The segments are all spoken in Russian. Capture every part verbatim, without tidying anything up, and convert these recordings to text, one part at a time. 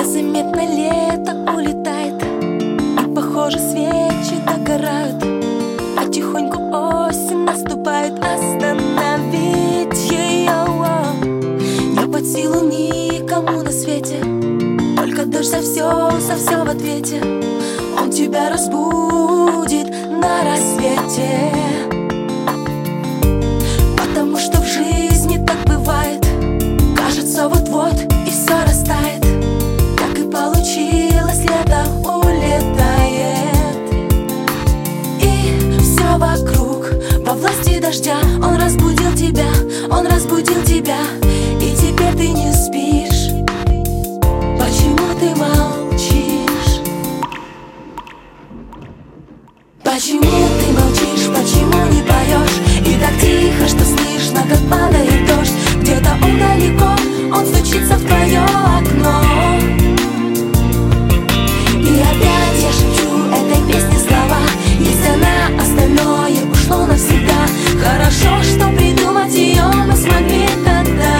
Незаметно лето улетает, и похоже свечи догорают, потихоньку осень наступает. Остановить ее не под силу никому на свете, только дождь за все, за все в ответе. Он тебя разбудит на рассвете, потому что в жизни так бывает. Кажется, вот-вот и все растает, так и получилось, лето улетает. И все вокруг во власти дождя. Он разбудил тебя, он разбудил тебя, и теперь ты не спишь. Почему ты молчишь? Почему ты молчишь, почему не поешь? И так тихо, что слышно, как падает дождь. Где-то он далеко, он стучится в твое окно. И опять я шепчу этой песне слова. Если она, остальное ушло навсегда. Хорошо, что придумать ее мы смогли тогда.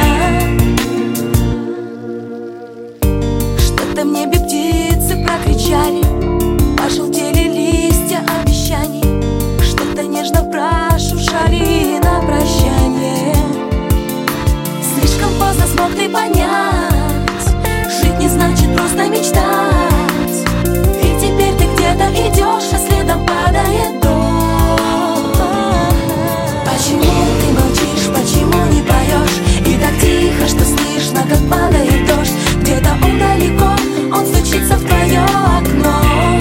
Что-то в небе птицы прокричали, пожелтели листья обещаний. Что-то нежно прошуршали на прощание. Слишком поздно смог ты понять, жить не значит просто мечтать. И теперь ты где-то идешь, а следом падает дождь. Почему ты молчишь, почему не поешь? И так тихо, что слышно, как падает дождь. Где-то он далеко, он стучится в твое окно.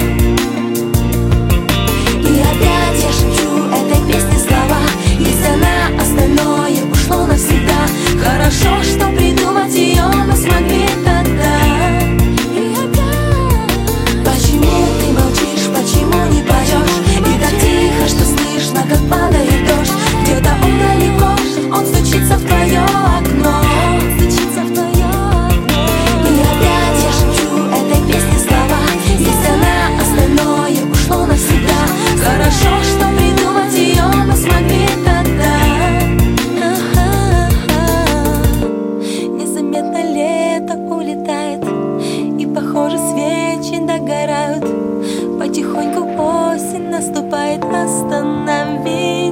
И опять я шепчу этой песне слова. Если она, остальное ушло навсегда. Хорошо, что придумать ее мы смогли тогда. И опять. Почему ты молчишь, почему не поешь? И так тихо, что слышно, как падает дождь. Где-то он далеко, он стучится в твое окно. Стучится в твое окно. И опять я шепчу этой песне слова. Если она, остальное ушло навсегда. Хорошо, что придумать ее мы смогли тогда. Незаметно лето улетает, и похоже свечи догорают, потихоньку осень наступает. Останови